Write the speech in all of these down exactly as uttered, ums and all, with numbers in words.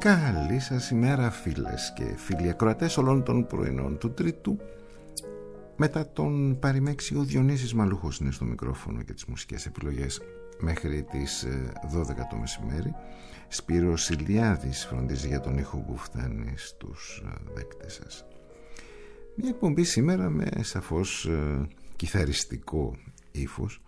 Καλή σας ημέρα φίλες και φίλοι ακροατές όλων των πρωινών του Τρίτου. Μετά τον Παριμέξη, ο Διονύσης Μαλούχος είναι στο μικρόφωνο και τις μουσικές επιλογές μέχρι τις δώδεκα το μεσημέρι. Σπύρος Ηλιάδης φροντίζει για τον ήχο που φτάνει στους δέκτες σας. Μια εκπομπή σήμερα με σαφώς κιθαριστικό ύφος.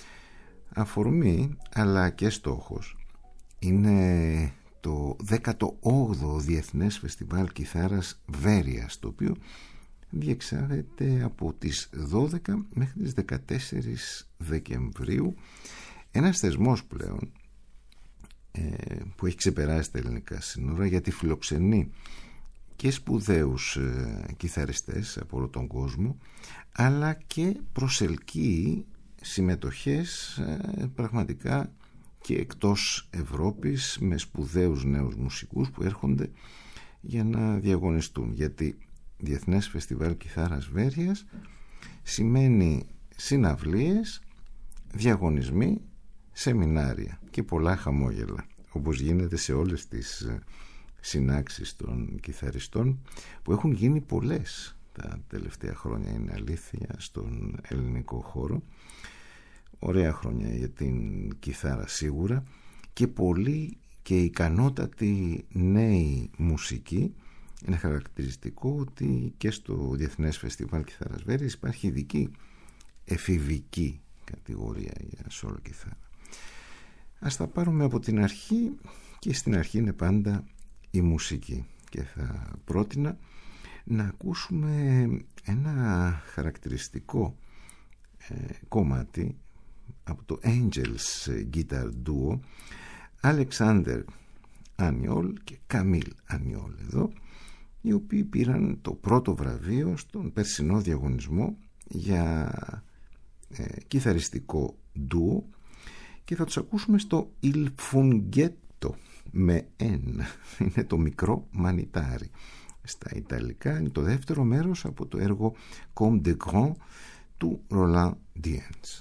Αφορμή αλλά και στόχος είναι το δέκατο όγδοο Διεθνές Φεστιβάλ Κιθάρας Βέρειας, το οποίο διεξάγεται από τις δώδεκα μέχρι τις δεκατέσσερις Δεκεμβρίου. Ένας θεσμός πλέον ε, που έχει ξεπεράσει τα ελληνικά σύνορα, γιατί φιλοξενεί και σπουδαίους ε, κιθαριστές από όλο τον κόσμο, αλλά και προσελκύει συμμετοχές ε, πραγματικά και εκτός Ευρώπης, με σπουδαίους νέους μουσικούς που έρχονται για να διαγωνιστούν. Γιατί Διεθνές Φεστιβάλ Κιθάρας Βέρειας σημαίνει συναυλίες, διαγωνισμοί, σεμινάρια και πολλά χαμόγελα, όπως γίνεται σε όλες τις συνάξεις των κιθαριστών, που έχουν γίνει πολλές τα τελευταία χρόνια, είναι αλήθεια, στον ελληνικό χώρο. Ωραία χρόνια για την κιθάρα σίγουρα, και πολλοί και ικανότατοι νέοι μουσικοί. Είναι χαρακτηριστικό ότι και στο Διεθνές Φεστιβάλ Κιθάρας Βέρειας υπάρχει ειδική εφηβική κατηγορία για σόλο κιθάρα. Ας τα πάρουμε από την αρχή, και στην αρχή είναι πάντα η μουσική, και θα πρότεινα να ακούσουμε ένα χαρακτηριστικό ε, κομμάτι από το Angels Guitar Duo, Alexander Aniol και Camille Aniol εδώ, οι οποίοι πήραν το πρώτο βραβείο στον περσινό διαγωνισμό για ε, κιθαριστικό ντουο, και θα τους ακούσουμε στο Il Funghetto με N, είναι το μικρό μανιτάρι στα Ιταλικά. Είναι το δεύτερο μέρος από το έργο Comme des Grands του Roland Diens.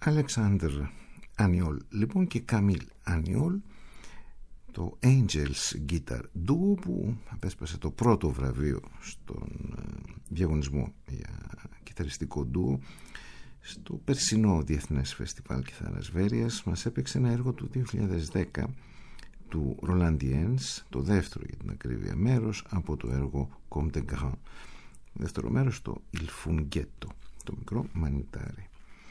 Αλεξάνδρ Ανιόλ λοιπόν και Καμίλ Ανιόλ, το Angels Guitar Duo, που απέσπασε το πρώτο βραβείο στον διαγωνισμό για κιθαριστικό ντουο στο περσινό Διεθνές Φεστιβάλ Κιθάρας Βέρειας. Μας έπαιξε ένα έργο του δύο χιλιάδες δέκα του Roland Jens, το δεύτερο για την ακρίβεια μέρος από το έργο Comme des Grands. Δεύτερο μέρος, το Il Funghetto, το μικρό μανιτάρι.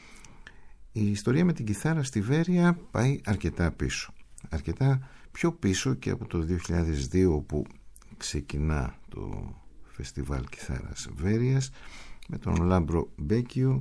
Η ιστορία με την κιθάρα στη Βέρεια πάει αρκετά πίσω, αρκετά πιο πίσω και από το δύο χιλιάδες δύο, όπου ξεκινά το Φεστιβάλ Κιθάρας Βέρειας με τον Λάμπρο Μπέκιο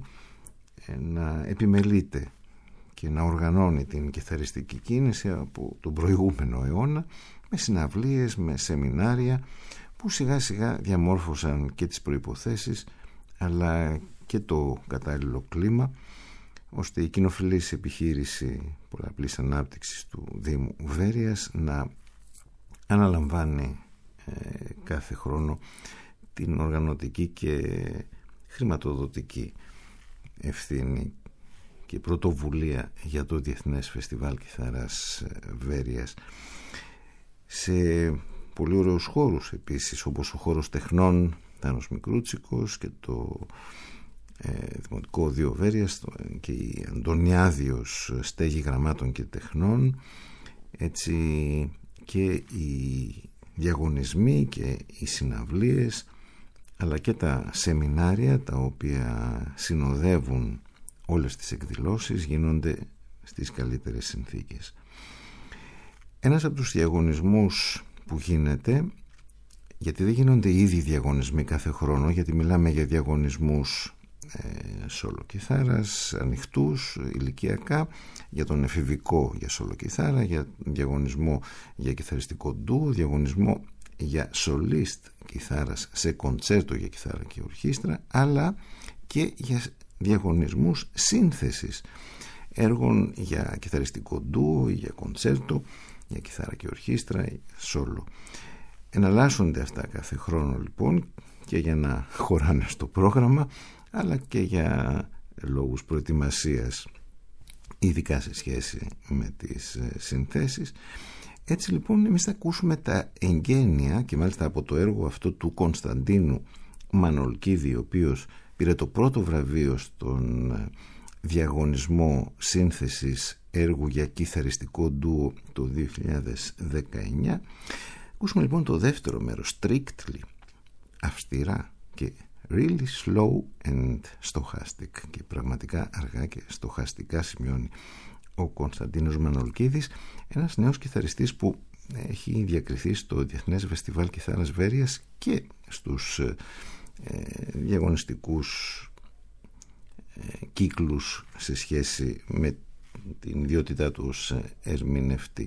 να επιμελείται και να οργανώνει την κιθαριστική κίνηση από τον προηγούμενο αιώνα, με συναυλίες, με σεμινάρια που σιγά σιγά διαμόρφωσαν και τις προϋποθέσεις αλλά και το κατάλληλο κλίμα, ώστε η κοινοφιλής επιχείρηση πολλαπλής ανάπτυξης του Δήμου Βέρειας να αναλαμβάνει ε, κάθε χρόνο την οργανωτική και χρηματοδοτική ευθύνη και πρωτοβουλία για το Διεθνές Φεστιβάλ Κιθάρας Βέρειας, σε πολύ ωραίους χώρους επίσης, όπως ο χώρος τεχνών Τάνος Μικρούτσικος και το ε, Δημοτικό Οδείο Βέρειας και η Αντωνιάδιος Στέγη Γραμμάτων και Τεχνών, έτσι και οι διαγωνισμοί και οι συναυλίες αλλά και τα σεμινάρια τα οποία συνοδεύουν όλες τις εκδηλώσεις γίνονται στις καλύτερες συνθήκες. Ένας από τους διαγωνισμούς που γίνεται, γιατί δεν γίνονται ήδη διαγωνισμοί κάθε χρόνο, γιατί μιλάμε για διαγωνισμούς ε, σολοκιθάρας ανοιχτούς ηλικιακά, για τον εφηβικό για σολοκιθάρα, για διαγωνισμό για κιθαριστικό ντουο, διαγωνισμό για σολίστ κιθάρας σε κοντσέρτο για κιθάρα και ορχήστρα, αλλά και για διαγωνισμούς σύνθεσης έργων για κιθαριστικό ντουο ή για κοντσέρτο, για κιθάρα και ορχήστρα, σόλο. Εναλλάσσονται αυτά κάθε χρόνο λοιπόν, και για να χωράνε στο πρόγραμμα αλλά και για λόγους προετοιμασίας, ειδικά σε σχέση με τις συνθέσεις. Έτσι λοιπόν εμείς θα ακούσουμε τα εγγένεια, και μάλιστα από το έργο αυτό του Κωνσταντίνου Μανολκίδη, ο οποίος πήρε το πρώτο βραβείο στον διαγωνισμό σύνθεσης έργου για κιθαριστικό ντουο το δύο χιλιάδες δεκαεννιά. Ακούσουμε λοιπόν το δεύτερο μέρος, Strictly, αυστηρά και really slow and stochastic, και πραγματικά αργά και στοχαστικά, σημειώνει ο Κωνσταντίνος Μανολκίδης, ένας νέος κιθαριστής που έχει διακριθεί στο Διεθνές Φεστιβάλ Κιθάρας Βέρειας και στους ε, διαγωνιστικούς ε, κύκλους σε σχέση με την ιδιότητά του ως ερμηνευτή.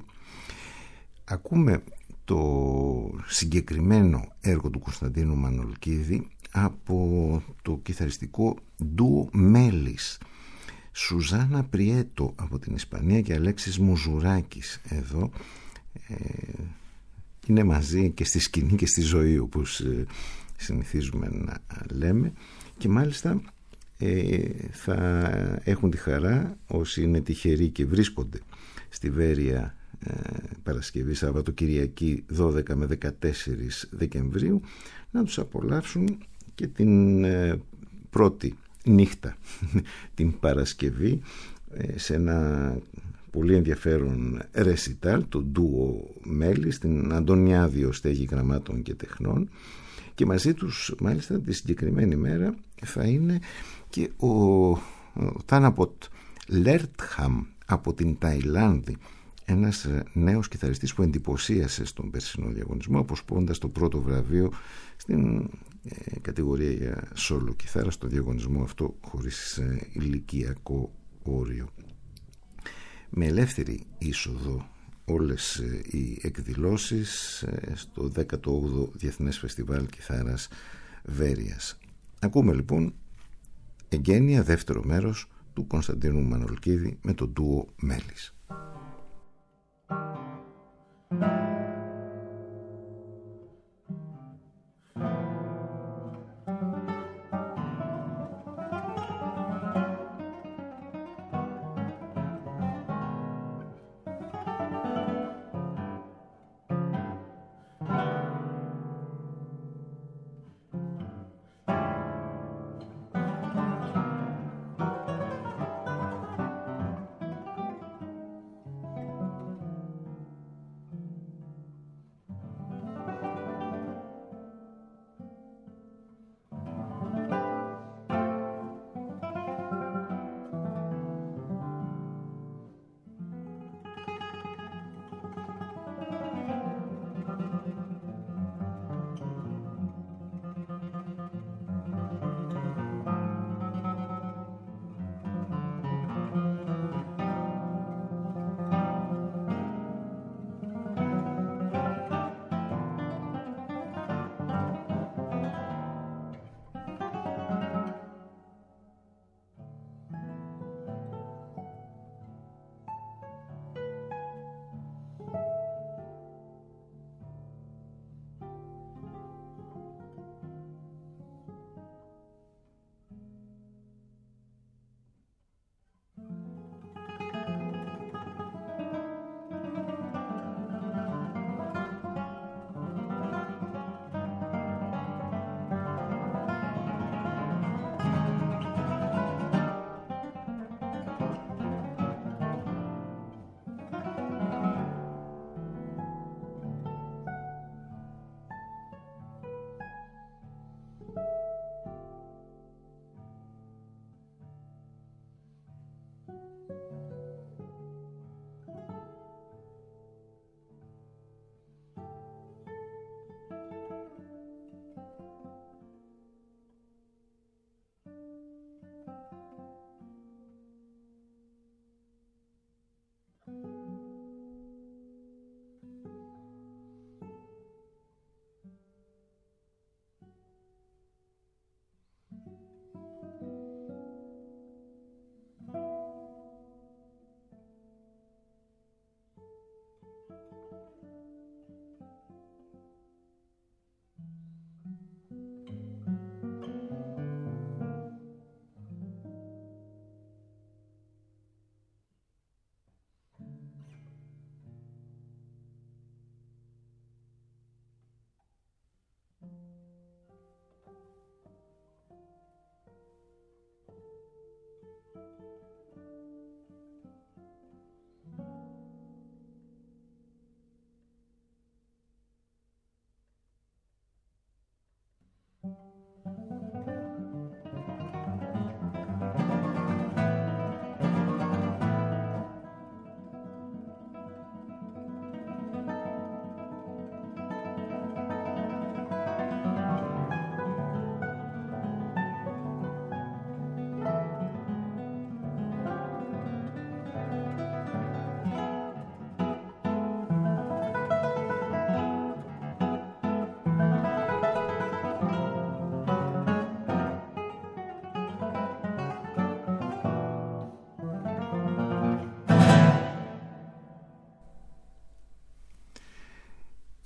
Ακούμε το συγκεκριμένο έργο του Κωνσταντίνου Μανολκίδη από το κιθαριστικό ντουο Μέλης, Σουζάνα Πριέτο από την Ισπανία και Αλέξης Μουζουράκης εδώ. Ε, είναι μαζί και στη σκηνή και στη ζωή, όπως ε, συνηθίζουμε να λέμε, και μάλιστα ε, θα έχουν τη χαρά, όσοι είναι τυχεροί και βρίσκονται στη Βέρεια ε, Παρασκευή, Σάββατο, Κυριακή δώδεκα με δεκατέσσερις Δεκεμβρίου, να τους απολαύσουν και την ε, πρώτη νύχτα την Παρασκευή σε ένα πολύ ενδιαφέρον ρεσιτάλ, το ντουο Μέλη, στην Αντωνιάδιο Στέγη Γραμμάτων και Τεχνών, και μαζί τους μάλιστα τη συγκεκριμένη μέρα θα είναι και ο, ο Τάναποτ Λέρτχαμ από την Ταϊλάνδη, ένας νέος κιθαριστής που εντυπωσίασε στον περσινό διαγωνισμό αποσπώντας το πρώτο βραβείο στην ε, κατηγορία για σόλο κιθάρα, στο διαγωνισμό αυτό χωρίς ε, ηλικιακό όριο. Με ελεύθερη είσοδο όλες ε, οι εκδηλώσεις ε, στο δέκατο όγδοο Διεθνές Φεστιβάλ Κιθάρας Βέρειας. Ακούμε λοιπόν εγγένεια, δεύτερο μέρος του Κωνσταντίνου Μανολκίδη με το ντουο Μέλης.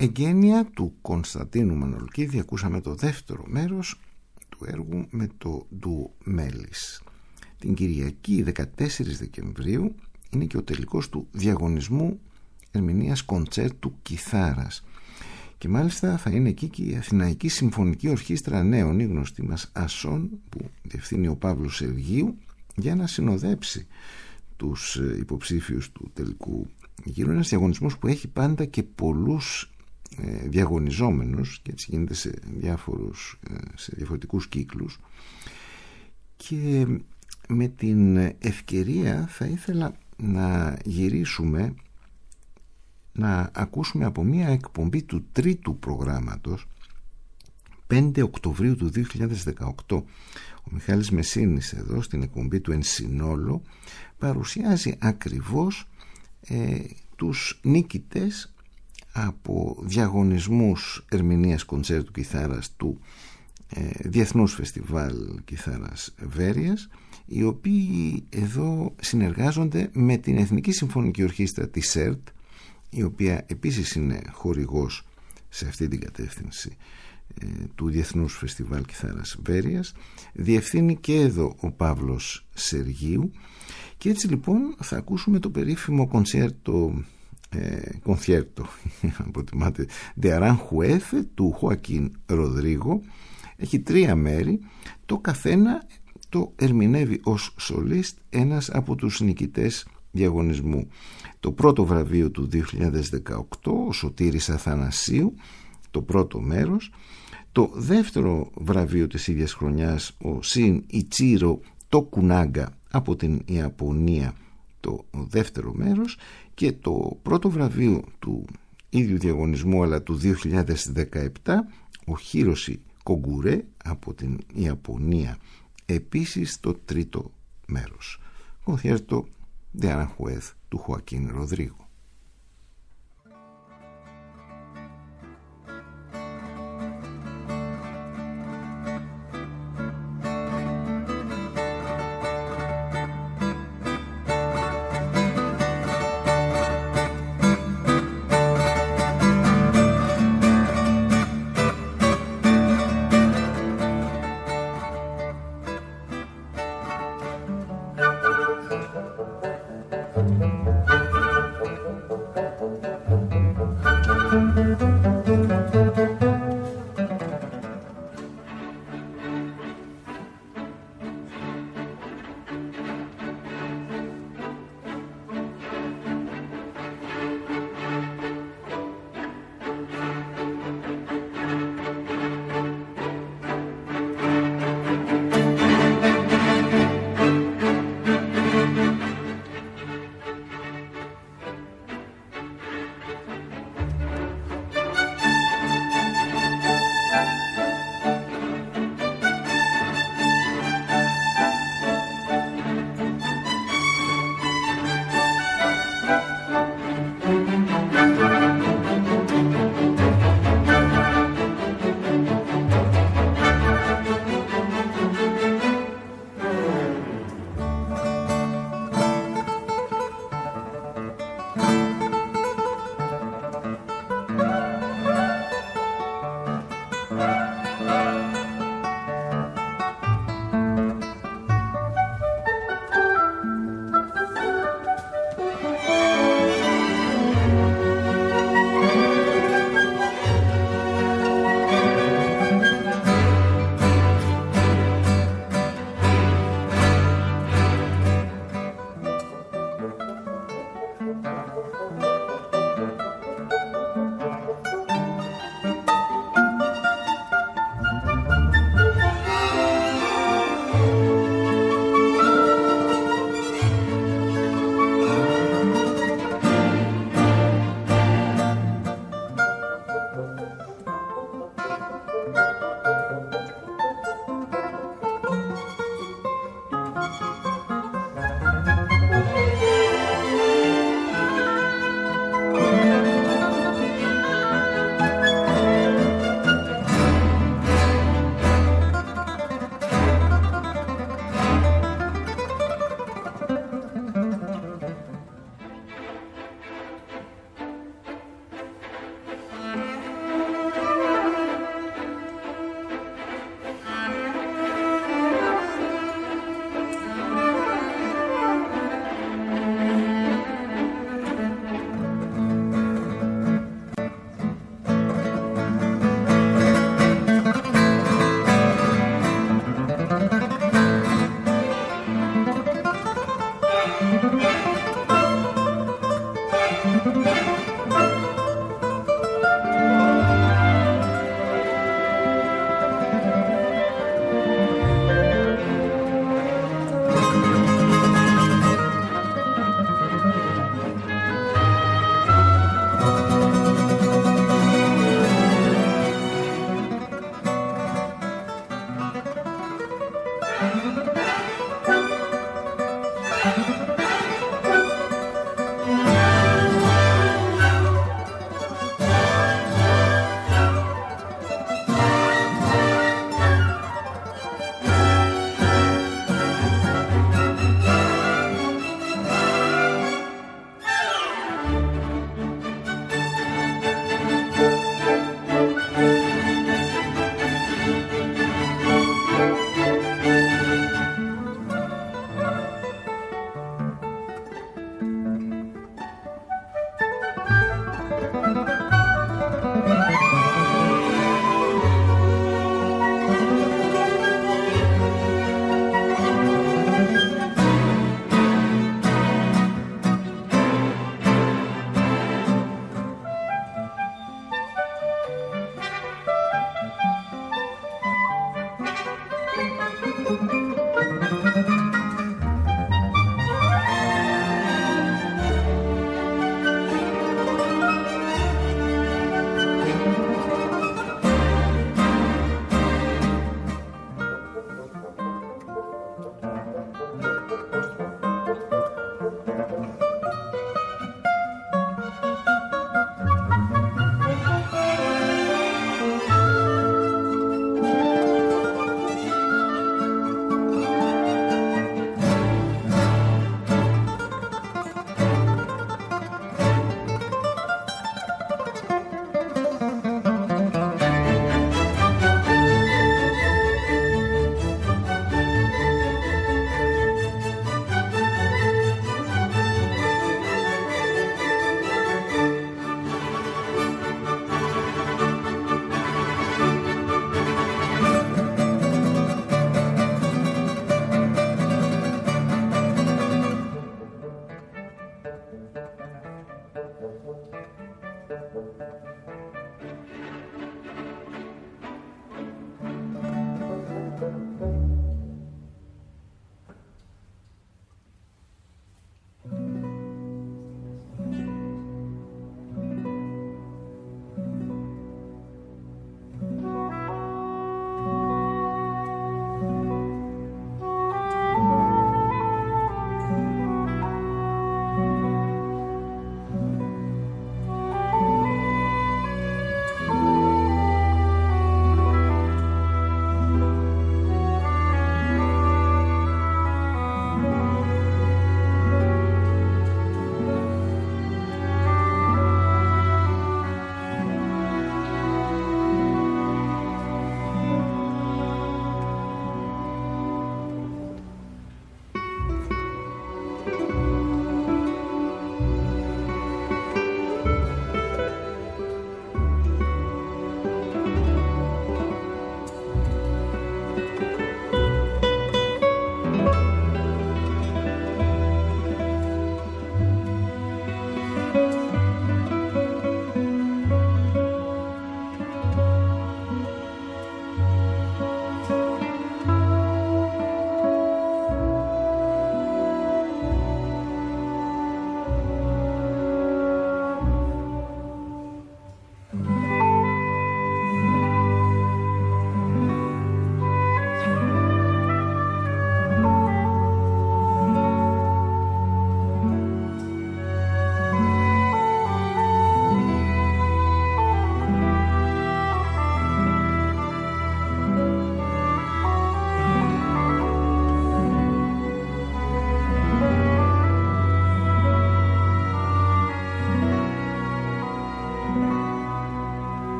εγγένεια του Κωνσταντίνου Μανολκίδη ακούσαμε το δεύτερο μέρος του έργου με το ντουο Μέλης. Την Κυριακή δεκατέσσερις Δεκεμβρίου είναι και ο τελικός του διαγωνισμού ερμηνείας κοντσέρτου κιθάρας και μάλιστα θα είναι εκεί και η Αθηναϊκή Συμφωνική Ορχήστρα Νέων, η γνωστή μας Ασόν, που διευθύνει ο Παύλος Σεργίου, για να συνοδέψει τους υποψήφιους του τελικού γύρου. Ένας διαγωνισμός που έχει πάντα και πολλούς ε, διαγωνιζόμενους και έτσι γίνεται σε, διάφορους, ε, σε διαφορετικούς κύκλους, και με την ευκαιρία θα ήθελα να γυρίσουμε να ακούσουμε από μια εκπομπή του τρίτου προγράμματος πέντε Οκτωβρίου του δύο χιλιάδες δεκαοκτώ. Ο Μιχάλης Μεσίνης εδώ στην εκπομπή του Εν Συνόλο παρουσιάζει ακριβώς ε, τους νίκητες από διαγωνισμούς ερμηνείας κοντσέρτου κιθάρας του ε, Διεθνούς Φεστιβάλ Κιθάρας Βέρειας, οι οποίοι εδώ συνεργάζονται με την Εθνική Συμφωνική Ορχήστρα της ΕΡΤ, η οποία επίσης είναι χορηγός σε αυτή την κατεύθυνση ε, του Διεθνούς Φεστιβάλ Κιθάρας Βέρειας. Διευθύνει και εδώ ο Παύλος Σεργίου, και έτσι λοιπόν θα ακούσουμε το περίφημο κονσέρτο ε, κονθιέρτο από τη Μάτε de Aranjuez του Χοακίν Ροδρίγο. Έχει τρία μέρη, το καθένα το ερμηνεύει ως σολίστ ένας από τους νικητές διαγωνισμού. Το πρώτο βραβείο του δύο χιλιάδες δεκαοκτώ, ο Σωτήρης Αθανασίου, το πρώτο μέρος. Το δεύτερο βραβείο της ίδιας χρονιάς, ο Σιν Ιτσίρο Τοκουνάγκα από την Ιαπωνία, το δεύτερο μέρος. Και το πρώτο βραβείο του ίδιου διαγωνισμού αλλά του δύο χιλιάδες δεκαεπτά, ο Χίροσι Κογκουρέ από την Ιαπωνία, επίσης το τρίτο μέρος. Κονθιέρτο de Aranjuez του Χοακίν Ροδρίγο.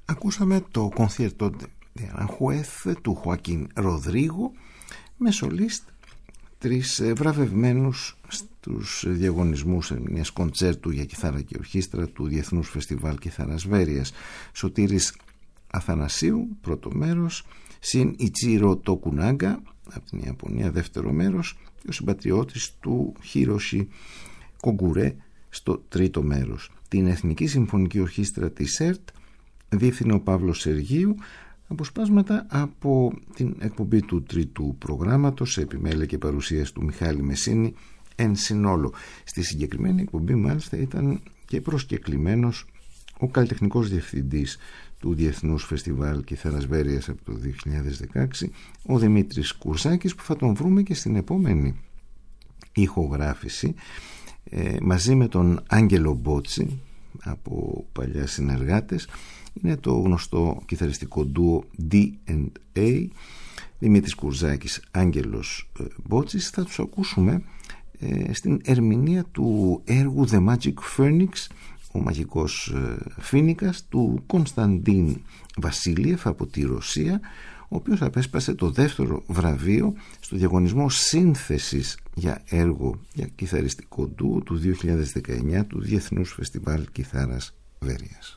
Ακούσαμε το Concierto de Aranjuez του Χουάκιν Ροδρίγο με σολίστ τρεις βραβευμένους στους διαγωνισμούς μιας κοντσέρτου για κιθάρα και ορχήστρα του Διεθνούς Φεστιβάλ Κιθάρας Βέρειας. Σωτήρης Αθανασίου, πρώτο μέρος, συν Ιτσίρο Τοκουνάγκα από την Ιαπωνία, δεύτερο μέρος, και ο συμπατριώτης του Χίροσι Κογκουρέ στο τρίτο μέρος. Την Εθνική Συμφωνική Ορχήστρα της ΕΡΤ διεύθυνε ο Παύλος Σεργίου, αποσπάσματα από την εκπομπή του τρίτου προγράμματος σε επιμέλεια και παρουσίαση του Μιχάλη Μεσίνη εν συνόλο. Στη συγκεκριμένη εκπομπή μάλιστα ήταν και προσκεκλημένος ο καλλιτεχνικός διευθυντής του Διεθνούς Φεστιβάλ Κιθάρας Βέρειας από το δύο χιλιάδες δεκαέξι, ο Δημήτρης Κουρσάκης, που θα τον βρούμε και στην επόμενη ηχογράφηση ε, μαζί με τον Άγγελο Μπότσι από παλιά συνεργάτες. Είναι το γνωστό κιθαριστικό ντουο ντι εντ έι, Δημήτρης Κουρσάκης, Άγγελος Μπότσης. Θα τους ακούσουμε ε, στην ερμηνεία του έργου The Magic Phoenix, ο μαγικός ε, φοίνικας, του Κωνσταντίν Βασίλειεφ από τη Ρωσία, ο οποίος απέσπασε το δεύτερο βραβείο στο διαγωνισμό σύνθεσης για έργο για κιθαριστικό ντουο του δύο χιλιάδες δεκαεννιά του Διεθνούς Φεστιβάλ Κιθάρας Βέρειας.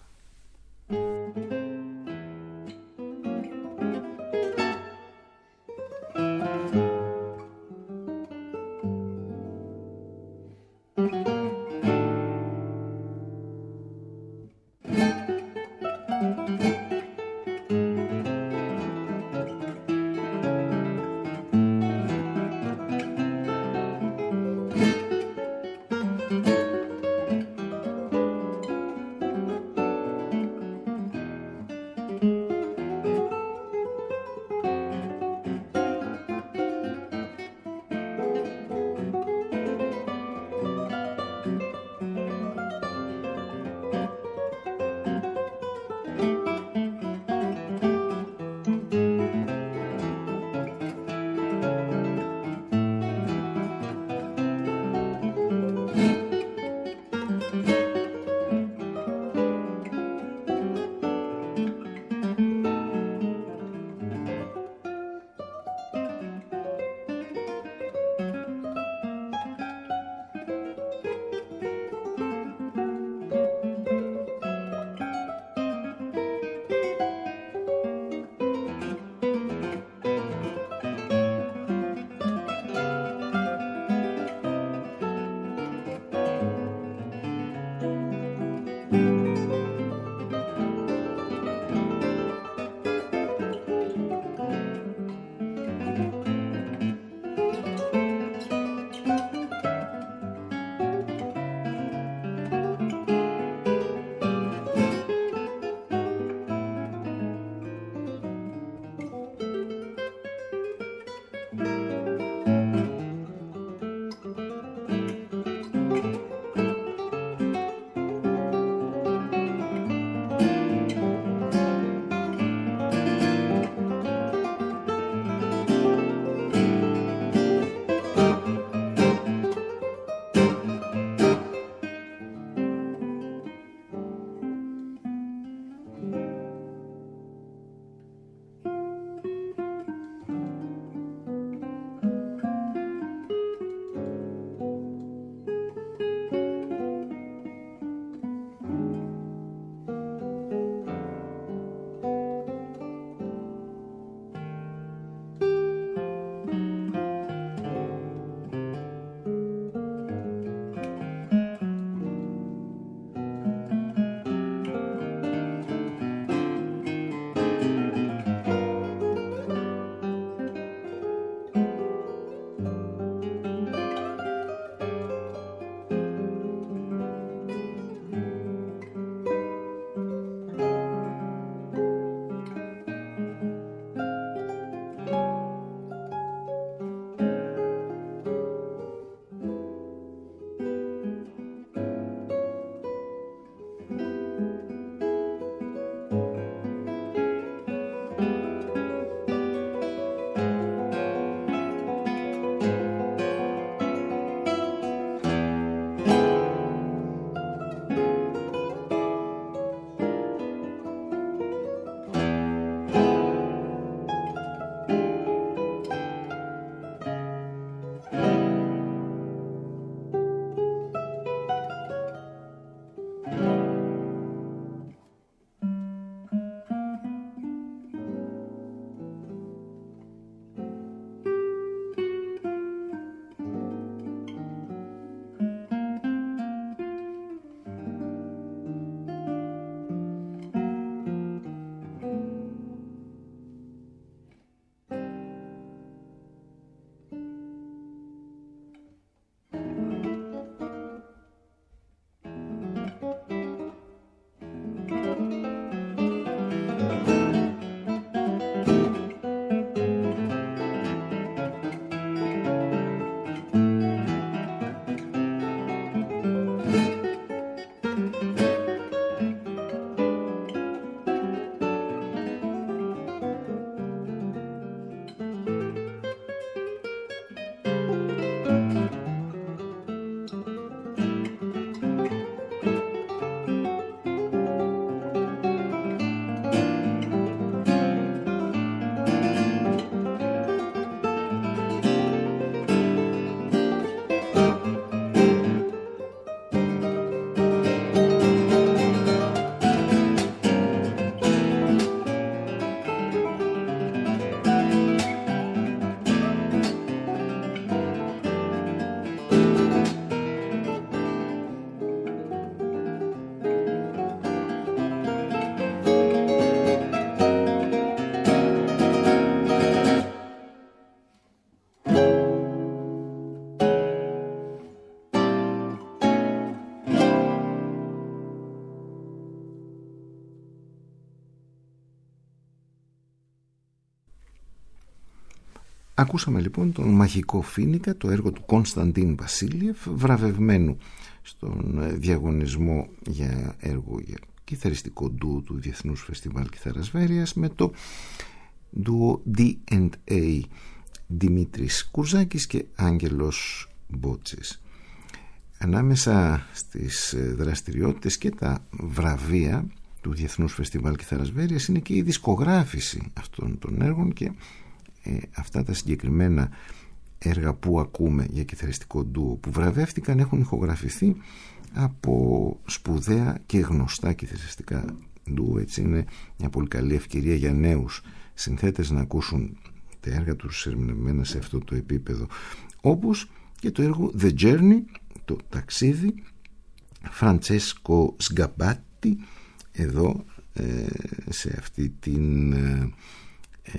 Ακούσαμε λοιπόν τον Μαγικό Φοίνικα, το έργο του Κωνσταντίν Βασίλειεφ, βραβευμένου στον διαγωνισμό για έργο για κιθαριστικό ντουο του Διεθνούς Φεστιβάλ Κιθάρας Βέρειας, με το ντουο ντι εντ έι Δημήτρης Κουρζάκης και Άγγελος Μπότσης. Ανάμεσα στις δραστηριότητες και τα βραβεία του Διεθνούς Φεστιβάλ Κιθάρας Βέρειας είναι και η δισκογράφηση αυτών των έργων, και ε, αυτά τα συγκεκριμένα έργα που ακούμε για κιθαριστικό ντουο που βραβεύτηκαν έχουν ηχογραφηθεί από σπουδαία και γνωστά κιθαριστικά ντουο. Έτσι είναι μια πολύ καλή ευκαιρία για νέους συνθέτες να ακούσουν τα έργα τους ερμηνευμένα σε αυτό το επίπεδο, όπως και το έργο The Journey, το ταξίδι, Φραντσέσκο Σγκαμπάτι, εδώ ε, σε αυτή την ε, ε,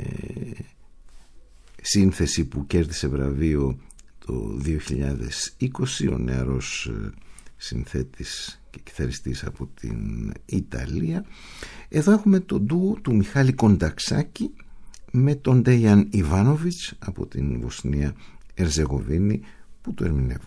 σύνθεση που κέρδισε βραβείο το δύο χιλιάδες είκοσι, ο νεαρός ε, συνθέτης και κιθαριστής από την Ιταλία. Εδώ έχουμε το ντουο του Μιχάλη Κονταξάκη με τον Ντέιαν Ιβάνοβιτς από την Βοσνία Ερζεγοβίνη που το ερμηνεύουν.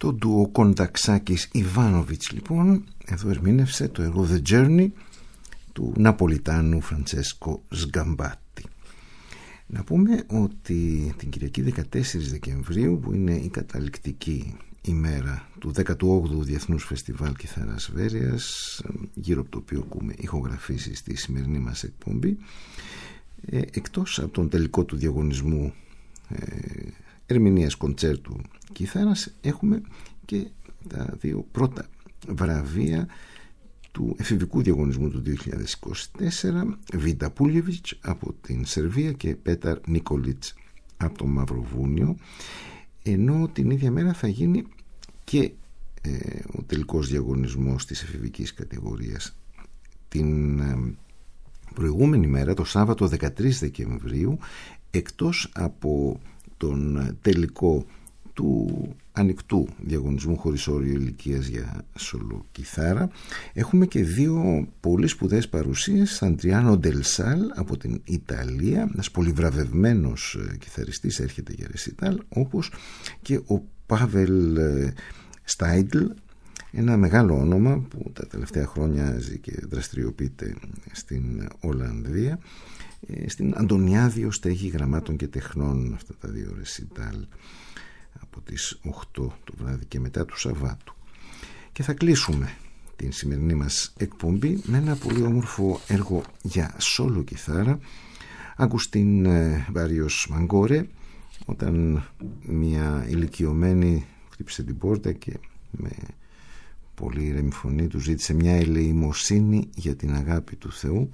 Το ντουο Κονταξάκης Ιβάνοβιτς λοιπόν εδώ ερμήνευσε το έργο The Journey του Ναπολιτάνου Φραντσέσκο Σγκαμπάτη. Να πούμε ότι την Κυριακή δεκατέσσερις Δεκεμβρίου, που είναι η καταληκτική ημέρα του δέκατου όγδοου Διεθνούς Φεστιβάλ Κιθάρας Βέρειας, γύρω από το οποίο ακούμε ηχογραφήσει στη σημερινή μας εκπομπή, ε, εκτός από τον τελικό του διαγωνισμού ε, ερμηνείας κοντσέρτου κιθάρας, έχουμε και τα δύο πρώτα βραβεία του εφηβικού διαγωνισμού του δύο χιλιάδες είκοσι τέσσερα, Βίτα Πούλιεβιτς από την Σερβία και Πέταρ Νίκολιτς από το Μαυροβούνιο, ενώ την ίδια μέρα θα γίνει και ε, ο τελικός διαγωνισμός της εφηβικής κατηγορίας. Την ε, προηγούμενη μέρα, το Σάββατο δεκατρείς Δεκεμβρίου, εκτός από τον τελικό του ανοιχτού διαγωνισμού χωρίς όριο ηλικίας για σολοκιθάρα, έχουμε και δύο πολύ σπουδαίες παρουσίες. Αντριάνο Ντελσάλ από την Ιταλία, ένας πολυβραβευμένος κιθαριστής, έρχεται για ρεσιτάλ, όπως και ο Πάβελ Στάιντλ, ένα μεγάλο όνομα που τα τελευταία χρόνια ζει και δραστηριοποιείται στην Ολλανδία, στην Αντωνιάδιο Στέγη Γραμμάτων και Τεχνών, αυτά τα δύο ρεσιτάλ από τις οκτώ το βράδυ και μετά του Σαββάτου. Και θα κλείσουμε την σημερινή μας εκπομπή με ένα πολύ όμορφο έργο για σόλο κιθάρα, Αγκουστίν Βάριος Μαγκόρε, όταν μια ηλικιωμένη χτύπησε την πόρτα και με πολύ ήρεμη φωνή του ζήτησε μια ελεημοσύνη για την αγάπη του Θεού.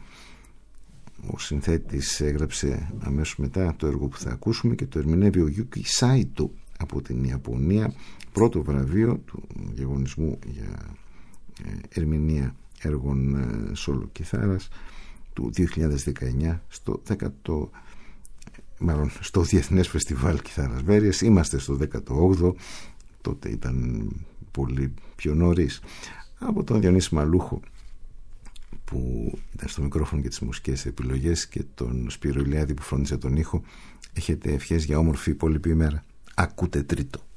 Ο συνθέτης έγραψε αμέσως μετά το έργο που θα ακούσουμε και το ερμηνεύει ο Γιούκι Σάιτο από την Ιαπωνία, πρώτο βραβείο του διαγωνισμού για ερμηνεία έργων σόλο κιθάρας του δύο χιλιάδες δεκαεννιά στο δέκατο, μάλλον στο Διεθνές Φεστιβάλ Κιθάρας Βέρειας. Είμαστε στο δέκατο όγδοο, τότε ήταν πολύ πιο νωρίς. Από τον Διονύση Μαλούχο που ήταν στο μικρόφωνο και τις μουσικές επιλογές και τον Σπύρο Ηλιάδη που φρόντισε τον ήχο, έχετε ευχές για όμορφη υπόλοιπη ημέρα. Ακούτε τρίτο.